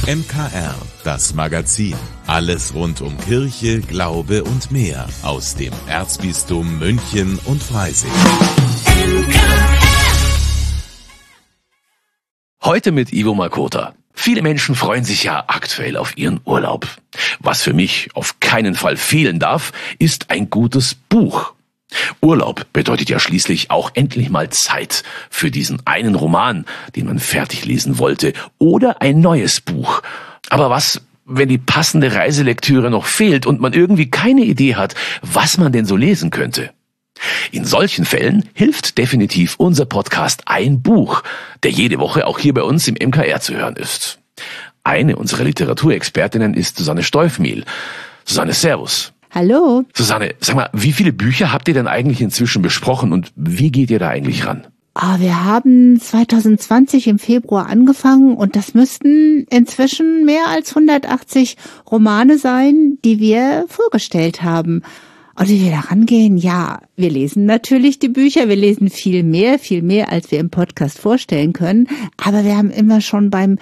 MKR, das Magazin. Alles rund um Kirche, Glaube und mehr aus dem Erzbistum München und Freising. Heute mit Ivo Makota. Viele Menschen freuen sich ja aktuell auf ihren Urlaub. Was für mich auf keinen Fall fehlen darf, ist ein gutes Buch. Urlaub bedeutet ja schließlich auch endlich mal Zeit für diesen einen Roman, den man fertig lesen wollte, oder ein neues Buch. Aber was, wenn die passende Reiselektüre noch fehlt und man irgendwie keine Idee hat, was man denn so lesen könnte? In solchen Fällen hilft definitiv unser Podcast Ein Buch, der jede Woche auch hier bei uns im MKR zu hören ist. Eine unserer Literaturexpertinnen ist Susanne Steufmehl. Susanne, servus. Hallo. Susanne, sag mal, wie viele Bücher habt ihr denn eigentlich inzwischen besprochen und wie geht ihr da eigentlich ran? Wir haben 2020 im Februar angefangen und das müssten inzwischen mehr als 180 Romane sein, die wir vorgestellt haben. Und wie wir da rangehen, ja, wir lesen natürlich die Bücher, wir lesen viel mehr, als wir im Podcast vorstellen können. Aber wir haben immer schon beim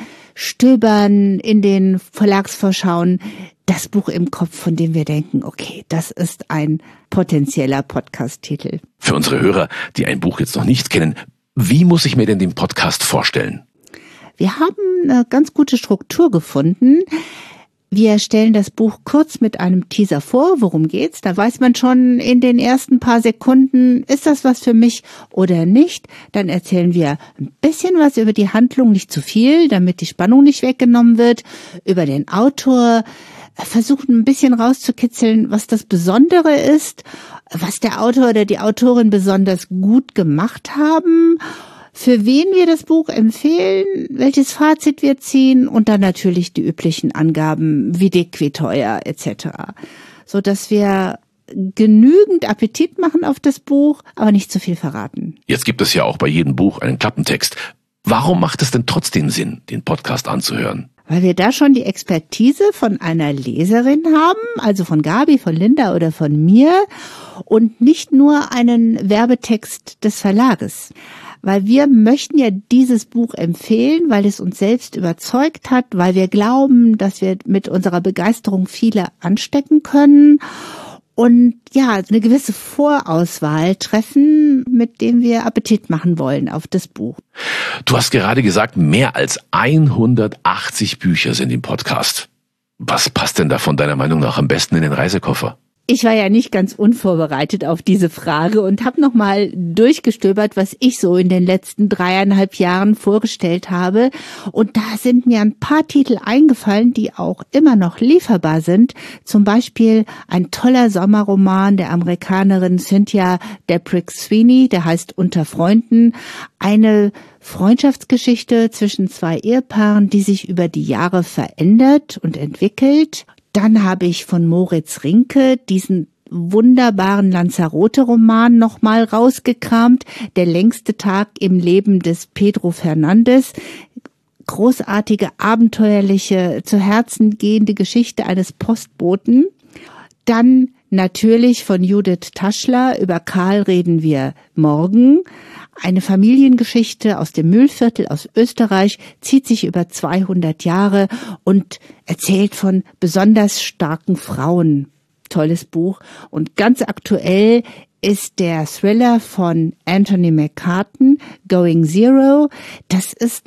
Stöbern in den Verlagsvorschauen das Buch im Kopf, von dem wir denken, okay, das ist ein potenzieller Podcast-Titel. Für unsere Hörer, die ein Buch jetzt noch nicht kennen, wie muss ich mir denn den Podcast vorstellen? Wir haben eine ganz gute Struktur gefunden. Wir stellen das Buch kurz mit einem Teaser vor. Worum geht's? Da weiß man schon in den ersten paar Sekunden, ist das was für mich oder nicht? Dann erzählen wir ein bisschen was über die Handlung, nicht zu viel, damit die Spannung nicht weggenommen wird, über den Autor, versuchen ein bisschen rauszukitzeln, was das Besondere ist, was der Autor oder die Autorin besonders gut gemacht haben, für wen wir das Buch empfehlen, welches Fazit wir ziehen und dann natürlich die üblichen Angaben wie dick, wie teuer etc. So dass wir genügend Appetit machen auf das Buch, aber nicht zu viel verraten. Jetzt gibt es ja auch bei jedem Buch einen Klappentext. Warum macht es denn trotzdem Sinn, den Podcast anzuhören? Weil wir da schon die Expertise von einer Leserin haben, also von Gabi, von Linda oder von mir und nicht nur einen Werbetext des Verlages. Weil wir möchten ja dieses Buch empfehlen, weil es uns selbst überzeugt hat, weil wir glauben, dass wir mit unserer Begeisterung viele anstecken können und ja, eine gewisse Vorauswahl treffen, mit dem wir Appetit machen wollen auf das Buch. Du hast gerade gesagt, mehr als 180 Bücher sind im Podcast. Was passt denn davon deiner Meinung nach am besten in den Reisekoffer? Ich war ja nicht ganz unvorbereitet auf diese Frage und habe nochmal durchgestöbert, was ich so in den letzten 3,5 Jahren vorgestellt habe. Und da sind mir ein paar Titel eingefallen, die auch immer noch lieferbar sind. Zum Beispiel ein toller Sommerroman der Amerikanerin Cynthia Deprik-Sweeney, der heißt Unter Freunden. Eine Freundschaftsgeschichte zwischen zwei Ehepaaren, die sich über die Jahre verändert und entwickelt. Dann habe ich von Moritz Rinke diesen wunderbaren Lanzarote-Roman nochmal rausgekramt. Der längste Tag im Leben des Pedro Fernandes. Großartige, abenteuerliche, zu Herzen gehende Geschichte eines Postboten. Dann natürlich von Judith Taschler, über Karl reden wir morgen. Eine Familiengeschichte aus dem Mühlviertel aus Österreich, zieht sich über 200 Jahre und erzählt von besonders starken Frauen. Tolles Buch. Und ganz aktuell ist der Thriller von Anthony McCarten, Going Zero. Das ist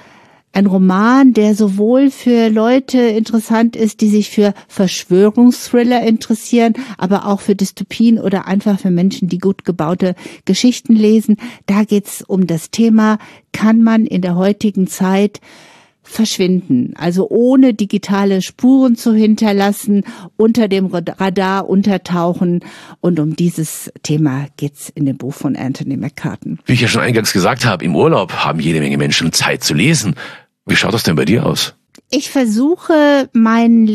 ein Roman, der sowohl für Leute interessant ist, die sich für Verschwörungsthriller interessieren, aber auch für Dystopien oder einfach für Menschen, die gut gebaute Geschichten lesen. Da geht's um das Thema, kann man in der heutigen Zeit verschwinden, also ohne digitale Spuren zu hinterlassen, unter dem Radar untertauchen, und um dieses Thema geht's in dem Buch von Anthony McCarten. Wie ich ja schon eingangs gesagt habe, im Urlaub haben jede Menge Menschen Zeit zu lesen. Wie schaut das denn bei dir aus? Ich versuche, mein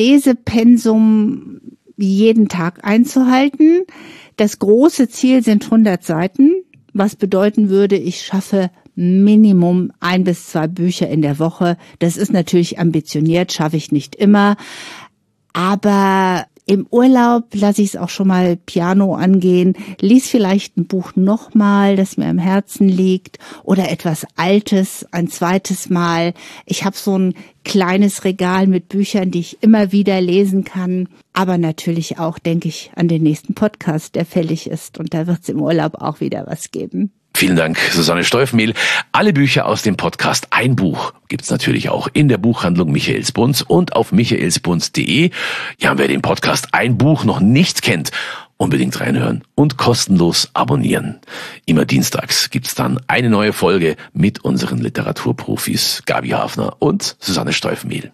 Lesepensum jeden Tag einzuhalten. Das große Ziel sind 100 Seiten, was bedeuten würde, ich schaffe Minimum 1 bis 2 Bücher in der Woche. Das ist natürlich ambitioniert, schaffe ich nicht immer. Aber Im Urlaub lasse ich es auch schon mal Piano angehen, lies vielleicht ein Buch nochmal, das mir am Herzen liegt, oder etwas Altes ein zweites Mal. Ich habe so ein kleines Regal mit Büchern, die ich immer wieder lesen kann. Aber natürlich auch denke ich an den nächsten Podcast, der fällig ist. Und da wird es im Urlaub auch wieder was geben. Vielen Dank, Susanne Steufmehl. Alle Bücher aus dem Podcast Ein Buch gibt's natürlich auch in der Buchhandlung Michaelsbund und auf michaelsbund.de. Ja, wer den Podcast Ein Buch noch nicht kennt, unbedingt reinhören und kostenlos abonnieren. Immer dienstags gibt's dann eine neue Folge mit unseren Literaturprofis Gabi Hafner und Susanne Steufmehl.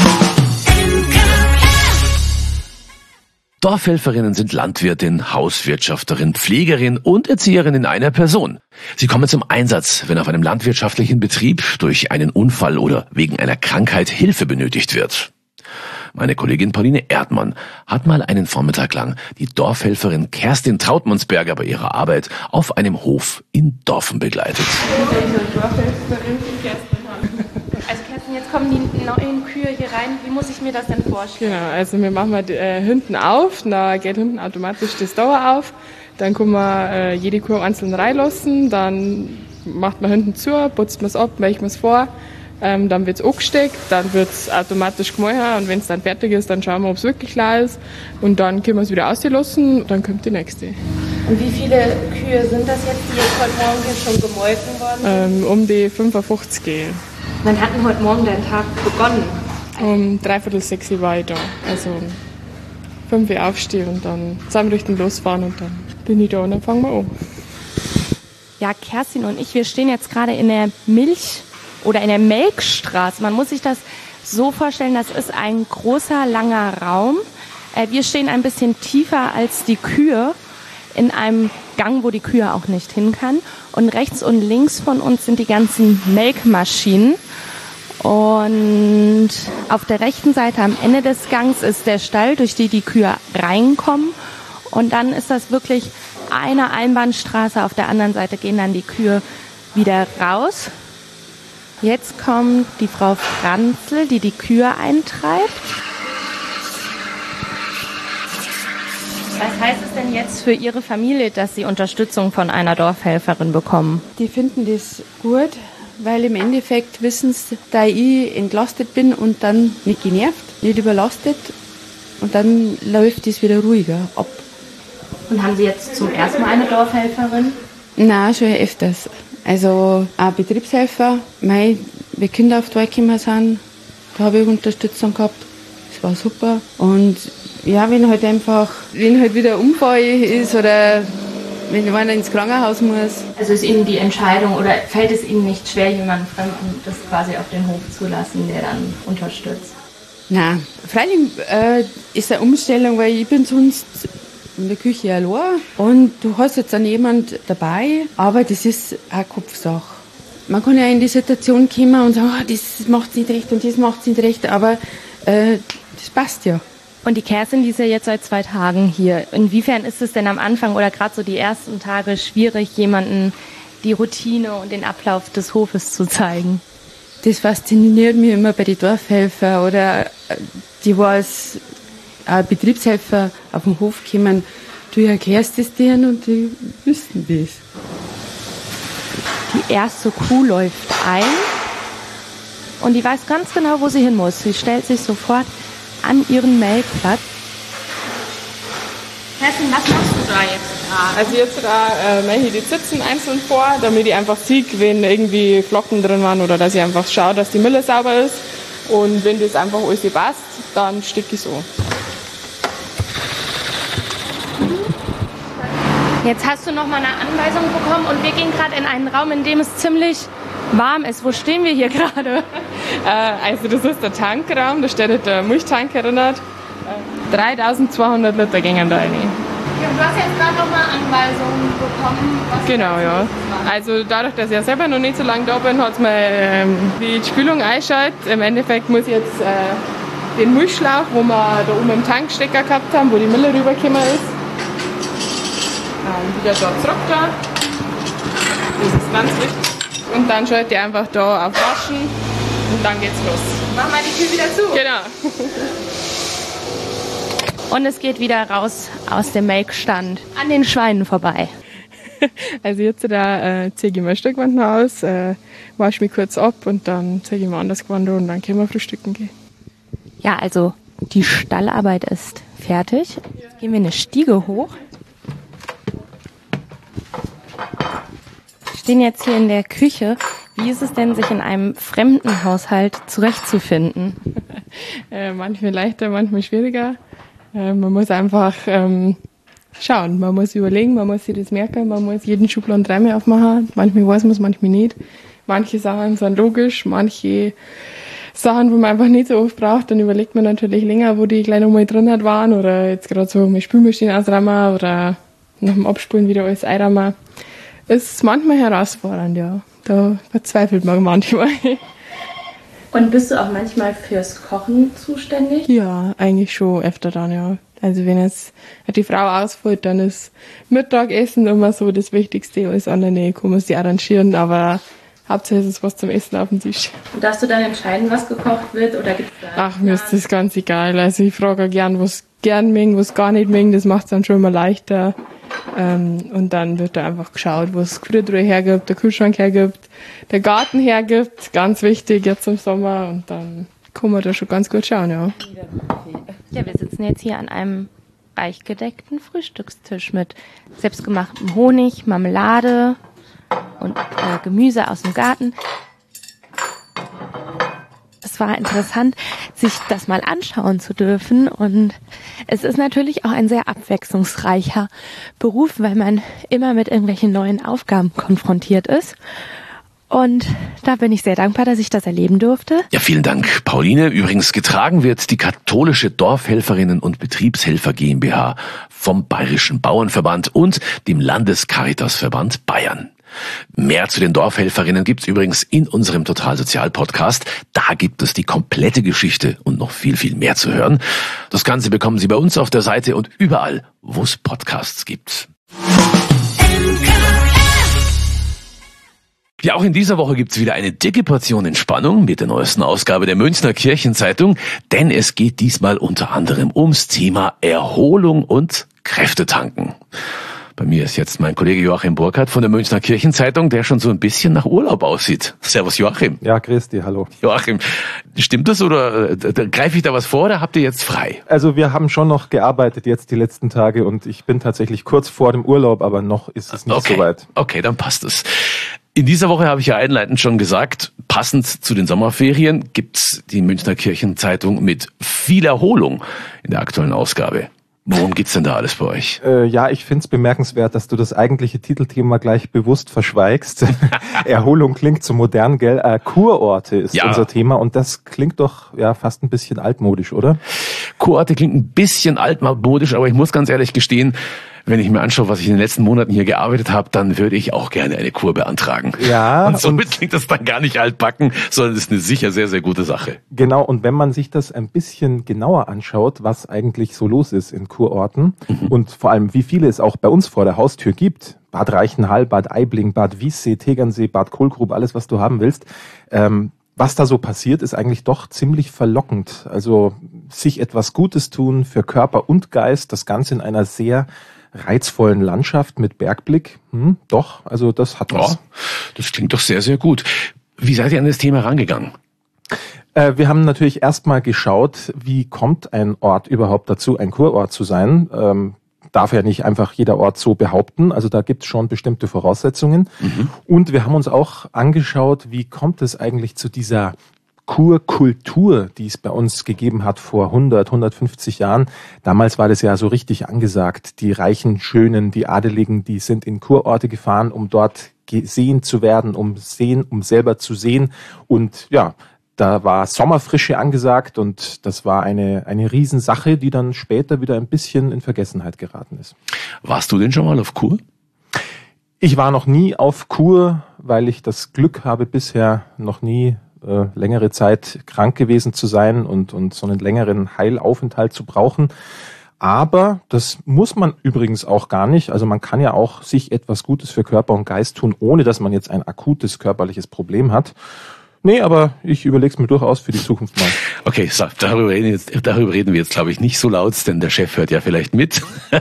Dorfhelferinnen sind Landwirtin, Hauswirtschafterin, Pflegerin und Erzieherin in einer Person. Sie kommen zum Einsatz, wenn auf einem landwirtschaftlichen Betrieb durch einen Unfall oder wegen einer Krankheit Hilfe benötigt wird. Meine Kollegin Pauline Erdmann hat mal einen Vormittag lang die Dorfhelferin Kerstin Trautmannsberger bei ihrer Arbeit auf einem Hof in Dorfen begleitet. Also Kerstin, jetzt kommen die neuen Kühe hier rein. Wie muss ich mir das denn vorstellen? Genau, also wir machen hinten auf, da geht hinten automatisch das Tor auf. Dann kann man jede Kuh einzeln reinlassen, dann macht man hinten zu, putzt man es ab, weicht man es vor. Dann wird es angesteckt, dann wird es automatisch gemahlen und wenn es dann fertig ist, dann schauen wir, ob es wirklich klar ist. Und dann können wir es wieder auslassen und dann kommt die nächste. Und wie viele Kühe sind das jetzt, die jetzt heute Morgen hier schon gemolken worden sind? Um die 55 gehen. Wann hat denn heute Morgen dein Tag begonnen? Um 5:45 war ich da. Also um 5 Uhr aufstehen und dann zusammen Richtung losfahren und dann bin ich da und dann fangen wir an. Ja, Kerstin und ich, wir stehen jetzt gerade in der oder in der Melkstraße. Man muss sich das so vorstellen, das ist ein großer, langer Raum. Wir stehen ein bisschen tiefer als die Kühe in einem Gang, wo die Kühe auch nicht hin kann. Und rechts und links von uns sind die ganzen Melkmaschinen. Und auf der rechten Seite am Ende des Gangs ist der Stall, durch die Kühe reinkommen. Und dann ist das wirklich eine Einbahnstraße. Auf der anderen Seite gehen dann die Kühe wieder raus. Jetzt kommt die Frau Franzl, die Kühe eintreibt. Was heißt es denn jetzt für Ihre Familie, dass Sie Unterstützung von einer Dorfhelferin bekommen? Die finden das gut, weil im Endeffekt wissen sie, da ich entlastet bin und dann nicht genervt, nicht überlastet und dann läuft es wieder ruhiger ab. Und haben Sie jetzt zum ersten Mal eine Dorfhelferin? Nein, schon öfters. Also auch Betriebshelfer, wie Kinder auf die Welt gekommen sind, da habe ich Unterstützung gehabt. Das war super. Und ja, wenn halt wieder ein Unfall ist oder wenn einer ins Krankenhaus muss. Also ist Ihnen die Entscheidung oder fällt es Ihnen nicht schwer, jemanden Fremden das quasi auf den Hof zu lassen, der dann unterstützt? Nein, freilich ist eine Umstellung, weil ich bin sonst in der Küche allein und du hast jetzt dann jemand dabei, aber das ist auch Kopfsache. Man kann ja in die Situation kommen und sagen, das macht nicht recht und das macht nicht recht, aber das passt ja. Und die Kerstin, die ist ja jetzt seit 2 Tagen hier. Inwiefern ist es denn am Anfang oder gerade so die ersten Tage schwierig, jemanden die Routine und den Ablauf des Hofes zu zeigen? Das fasziniert mich immer bei den Dorfhelfern oder die, was Betriebshelfer auf den Hof kommen. Du erklärst es denen und die wissen das. Die erste Kuh läuft ein und die weiß ganz genau, wo sie hin muss. Sie stellt sich sofort an ihren Melkplatz. Kerstin, was machst du da jetzt gerade? Also jetzt mache ich die Zitzen einzeln vor, damit ich einfach sehe, wenn irgendwie Flocken drin waren oder dass ich einfach schaue, dass die Mille sauber ist. Und wenn das einfach alles passt, dann stecke ich es an. Jetzt hast du noch mal eine Anweisung bekommen und wir gehen gerade in einen Raum, in dem es ziemlich warm ist. Wo stehen wir hier gerade? Also das ist der Tankraum, da steht der Milchtank erinnert. 3200 Liter gingen da rein. Ja, du hast jetzt gerade noch mal Anweisungen bekommen. Genau, ja. Also dadurch, dass ich ja selber noch nicht so lange da bin, hat es mir die Spülung eingeschaltet. Im Endeffekt muss ich jetzt den Milchschlauch, wo wir da oben im Tankstecker gehabt haben, wo die Mille rübergekommen ist, wieder da zurück da. Das ist ganz wichtig. Und dann schalte ich einfach da auf Waschen und dann geht's los. Mach mal die Tür wieder zu. Genau. Und es geht wieder raus aus dem Melkstand an den Schweinen vorbei. Also jetzt ziehe ich mir ein Stückwand aus, wasche mich kurz ab und dann ziehe ich mir an das Gewand und dann können wir frühstücken gehen. Ja, also die Stallarbeit ist fertig. Jetzt gehen wir eine Stiege hoch. Wir stehen jetzt hier in der Küche. Wie ist es denn, sich in einem fremden Haushalt zurechtzufinden? Manchmal leichter, manchmal schwieriger. Man muss einfach schauen, man muss überlegen, man muss sich das merken, man muss jeden Schubladen dreimal aufmachen. Manchmal weiß man es, manchmal nicht. Manche Sachen sind logisch, manche Sachen, wo man einfach nicht so oft braucht, dann überlegt man natürlich länger, wo die gleich nochmal drin waren oder jetzt gerade so mit Spülmaschine ausräumen oder nach dem Abspulen wieder alles einräumen. Ist manchmal herausfordernd, ja. Da verzweifelt man manchmal. Und bist du auch manchmal fürs Kochen zuständig? Ja, eigentlich schon öfter dann, ja. Also wenn jetzt die Frau ausfällt, dann ist Mittagessen immer so das Wichtigste. Alles andere kann man sich arrangieren, aber hauptsächlich ist es was zum Essen auf dem Tisch. Und darfst du dann entscheiden, was gekocht wird oder gibt's da? Ach, mir ist das ganz egal. Also ich frage auch gern, was gern mögen, was gar nicht mögen. Das macht es dann schon immer leichter. Und dann wird da einfach geschaut, was das Gefriertruhe hergibt, der Kühlschrank hergibt, der Garten hergibt. Ganz wichtig jetzt im Sommer. Und dann kann man da schon ganz gut schauen, ja. Ja, wir sitzen jetzt hier an einem reich gedeckten Frühstückstisch mit selbstgemachtem Honig, Marmelade und Gemüse aus dem Garten. Es war interessant, sich das mal anschauen zu dürfen, und es ist natürlich auch ein sehr abwechslungsreicher Beruf, weil man immer mit irgendwelchen neuen Aufgaben konfrontiert ist. Und da bin ich sehr dankbar, dass ich das erleben durfte. Ja, vielen Dank, Pauline. Übrigens getragen wird die katholische Dorfhelferinnen- und Betriebshelfer GmbH vom Bayerischen Bauernverband und dem Landescaritasverband Bayern. Mehr zu den Dorfhelferinnen gibt's übrigens in unserem Totalsozial-Podcast. Da gibt es die komplette Geschichte und noch viel, viel mehr zu hören. Das Ganze bekommen Sie bei uns auf der Seite und überall, wo es Podcasts gibt. Ja, auch in dieser Woche gibt's wieder eine dicke Portion Entspannung mit der neuesten Ausgabe der Münchner Kirchenzeitung, denn es geht diesmal unter anderem ums Thema Erholung und Kräftetanken. Bei mir ist jetzt mein Kollege Joachim Burkhardt von der Münchner Kirchenzeitung, der schon so ein bisschen nach Urlaub aussieht. Servus Joachim. Ja, grüß dich, hallo. Joachim, stimmt das oder greife ich da was vor oder habt ihr jetzt frei? Also wir haben schon noch gearbeitet jetzt die letzten Tage und ich bin tatsächlich kurz vor dem Urlaub, aber noch ist es nicht so weit. Okay, dann passt es. In dieser Woche habe ich ja einleitend schon gesagt, passend zu den Sommerferien gibt's die Münchner Kirchenzeitung mit viel Erholung in der aktuellen Ausgabe. Worum geht's denn da alles bei euch? Ja, ich find's bemerkenswert, dass du das eigentliche Titelthema gleich bewusst verschweigst. Erholung klingt so modern, gell? Kurorte ist unser Thema und das klingt doch ja fast ein bisschen altmodisch, oder? Kurorte klingt ein bisschen altmodisch, aber ich muss ganz ehrlich gestehen, wenn ich mir anschaue, was ich in den letzten Monaten hier gearbeitet habe, dann würde ich auch gerne eine Kur beantragen. Ja. Und somit klingt das dann gar nicht altbacken, sondern es ist eine sicher sehr, sehr gute Sache. Genau, und wenn man sich das ein bisschen genauer anschaut, was eigentlich so los ist in Kurorten und vor allem, wie viele es auch bei uns vor der Haustür gibt, Bad Reichenhall, Bad Aibling, Bad Wiessee, Tegernsee, Bad Kohlgrub, alles, was du haben willst, was da so passiert, ist eigentlich doch ziemlich verlockend. Also sich etwas Gutes tun für Körper und Geist, das Ganze in einer sehr reizvollen Landschaft mit Bergblick. Doch, also das hat was. Ja, das klingt doch sehr, sehr gut. Wie seid ihr an das Thema rangegangen? Wir haben natürlich erstmal geschaut, wie kommt ein Ort überhaupt dazu, ein Kurort zu sein. Darf ja nicht einfach jeder Ort so behaupten. Also da gibt es schon bestimmte Voraussetzungen. Und wir haben uns auch angeschaut, wie kommt es eigentlich zu dieser Kurkultur, die es bei uns gegeben hat vor 100, 150 Jahren. Damals war das ja so richtig angesagt. Die Reichen, Schönen, die Adeligen, die sind in Kurorte gefahren, um dort gesehen zu werden, um selber zu sehen. Und ja, da war Sommerfrische angesagt und das war eine Riesensache, die dann später wieder ein bisschen in Vergessenheit geraten ist. Warst du denn schon mal auf Kur? Ich war noch nie auf Kur, weil ich das Glück habe, bisher noch nie längere Zeit krank gewesen zu sein und so einen längeren Heilaufenthalt zu brauchen. Aber das muss man übrigens auch gar nicht. Also man kann ja auch sich etwas Gutes für Körper und Geist tun, ohne dass man jetzt ein akutes körperliches Problem hat. Nee, aber ich überlege es mir durchaus für die Zukunft mal. Okay, so, darüber reden wir jetzt, glaube ich, nicht so laut, denn der Chef hört ja vielleicht mit.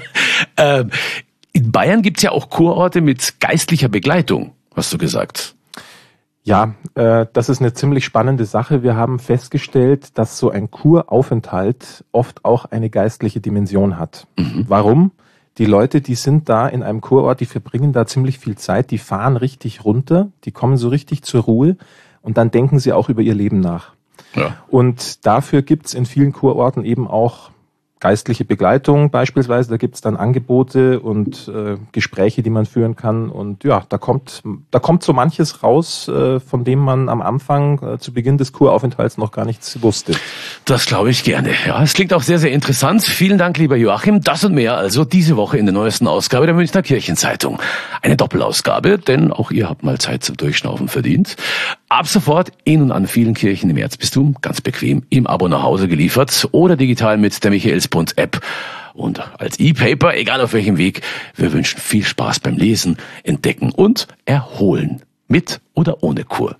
In Bayern gibt's ja auch Kurorte mit geistlicher Begleitung, hast du gesagt. Ja, das ist eine ziemlich spannende Sache. Wir haben festgestellt, dass so ein Kuraufenthalt oft auch eine geistliche Dimension hat. Warum? Die Leute, die sind da in einem Kurort, die verbringen da ziemlich viel Zeit, die fahren richtig runter, die kommen so richtig zur Ruhe und dann denken sie auch über ihr Leben nach. Ja. Und dafür gibt's in vielen Kurorten eben auch geistliche Begleitung beispielsweise, da gibt's dann Angebote und Gespräche, die man führen kann und ja, da kommt so manches raus, von dem man am Anfang zu Beginn des Kuraufenthalts noch gar nichts wusste. Das glaube ich gerne. Ja, es klingt auch sehr, sehr interessant. Vielen Dank, lieber Joachim. Das und mehr also diese Woche in der neuesten Ausgabe der Münchner Kirchenzeitung. Eine Doppelausgabe, denn auch ihr habt mal Zeit zum Durchschnaufen verdient. Ab sofort in und an vielen Kirchen im Erzbistum ganz bequem im Abo nach Hause geliefert oder digital mit der Michaelsbund-App und als E-Paper, egal auf welchem Weg. Wir wünschen viel Spaß beim Lesen, Entdecken und Erholen. Mit oder ohne Kur.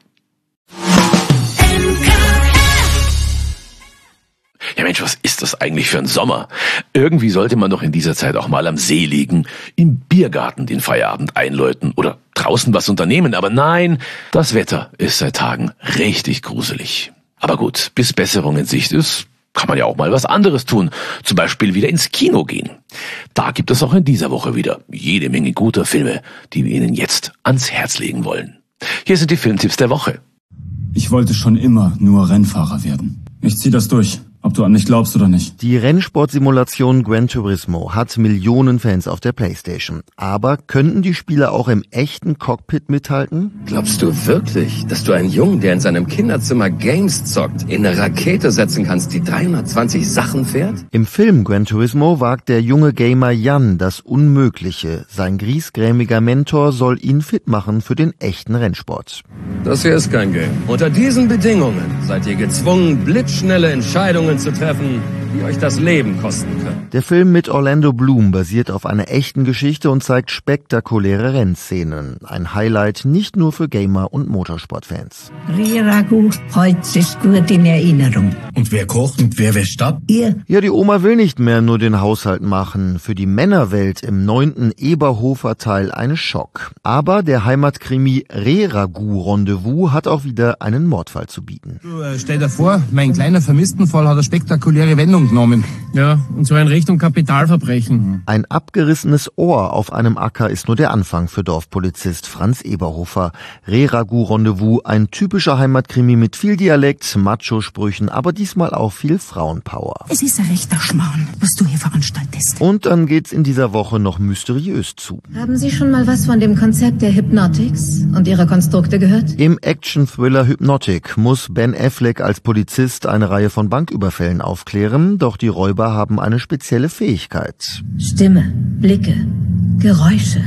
Ja Mensch, was ist das eigentlich für ein Sommer? Irgendwie sollte man doch in dieser Zeit auch mal am See liegen, im Biergarten den Feierabend einläuten oder draußen was unternehmen. Aber nein, das Wetter ist seit Tagen richtig gruselig. Aber gut, bis Besserung in Sicht ist, kann man ja auch mal was anderes tun. Zum Beispiel wieder ins Kino gehen. Da gibt es auch in dieser Woche wieder jede Menge guter Filme, die wir Ihnen jetzt ans Herz legen wollen. Hier sind die Filmtipps der Woche. Ich wollte schon immer nur Rennfahrer werden. Ich zieh das durch. Ob du an mich glaubst oder nicht. Die Rennsportsimulation Gran Turismo hat Millionen Fans auf der Playstation. Aber könnten die Spieler auch im echten Cockpit mithalten? Glaubst du wirklich, dass du einen Jungen, der in seinem Kinderzimmer Games zockt, in eine Rakete setzen kannst, die 320 Sachen fährt? Im Film Gran Turismo wagt der junge Gamer Jan das Unmögliche. Sein griesgrämiger Mentor soll ihn fit machen für den echten Rennsport. Das hier ist kein Game. Unter diesen Bedingungen seid ihr gezwungen, blitzschnelle Entscheidungen zu treffen, die euch das Leben kosten können. Der Film mit Orlando Bloom basiert auf einer echten Geschichte und zeigt spektakuläre Rennszenen. Ein Highlight nicht nur für Gamer und Motorsportfans. Reh-Ragout, heute ist gut in Erinnerung. Und wer kocht und wer wäscht ab? Ihr? Ja, die Oma will nicht mehr nur den Haushalt machen. Für die Männerwelt im 9. Eberhofer-Teil ein Schock. Aber der Heimatkrimi Reh-Ragout-Rendezvous hat auch wieder einen Mordfall zu bieten. Du, stell dir vor, mein kleiner Vermisstenfall hat eine spektakuläre Wendung genommen. Ja, und zwar in Richtung Kapitalverbrechen. Ein abgerissenes Ohr auf einem Acker ist nur der Anfang für Dorfpolizist Franz Eberhofer. Reh-Ragout-Rendezvous, ein typischer Heimatkrimi mit viel Dialekt, Macho-Sprüchen, aber diesmal auch viel Frauenpower. Es ist ein rechter Schmarrn, was du hier veranstaltest. Und dann geht's in dieser Woche noch mysteriös zu. Haben Sie schon mal was von dem Konzept der Hypnotics und ihrer Konstrukte gehört? Im Action-Thriller Hypnotic muss Ben Affleck als Polizist eine Reihe von Banküberfällen aufklären, doch die Räuber haben eine spezielle Fähigkeit. Stimme, Blicke, Geräusche.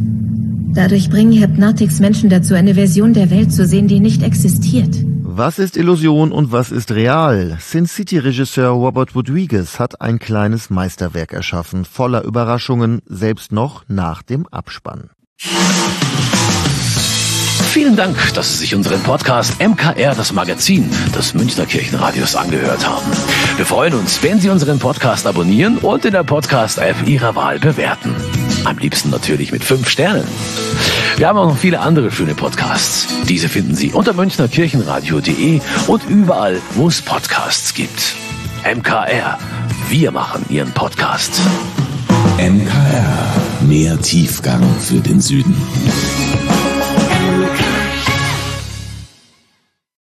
Dadurch bringen Hypnotics Menschen dazu, eine Version der Welt zu sehen, die nicht existiert. Was ist Illusion und was ist real? Sin City-Regisseur Robert Rodriguez hat ein kleines Meisterwerk erschaffen, voller Überraschungen, selbst noch nach dem Abspann. Vielen Dank, dass Sie sich unseren Podcast MKR, das Magazin des Münchner Kirchenradios, angehört haben. Wir freuen uns, wenn Sie unseren Podcast abonnieren und in der Podcast-App Ihrer Wahl bewerten. Am liebsten natürlich mit 5 Sternen. Wir haben auch noch viele andere schöne Podcasts. Diese finden Sie unter münchnerkirchenradio.de und überall, wo es Podcasts gibt. MKR, wir machen Ihren Podcast. MKR, mehr Tiefgang für den Süden.